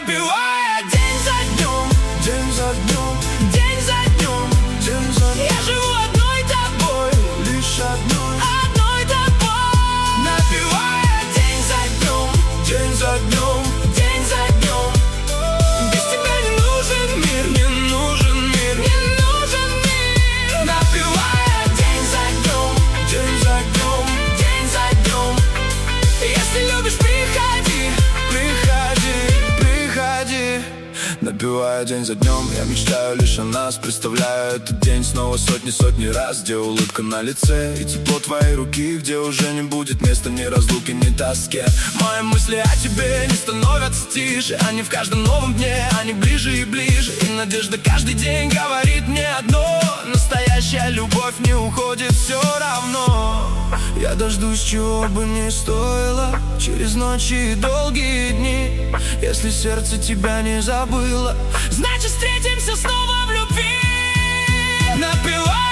напевая день за днем, день за днем, день за днем, день за днем. Я живу одной тобой, лишь одной тобой. Напевая день за днем, день за днем, день за днем. Без тебя не нужен мир, не нужен мир, не нужен мир. Напевая день за днем, день за днем, день за днем. Если любишь, приходи, приходи, приходи. Напевая день за днем, я мечтаю лишь о нас. Представляю этот день снова сотни раз, где улыбка на лице и тепло твоей руки, где уже не будет места ни разлуки, ни тоске. Мои мысли о тебе не становятся тише, они в каждом новом дне, они ближе и ближе. И надежда каждый день говорит мне одно: настоящая любовь не уходит все равно. Я дождусь, чего бы ни стоило, через ночи и долгие дни. Если сердце тебя не забыло, значит встретимся снова в любви. Напевай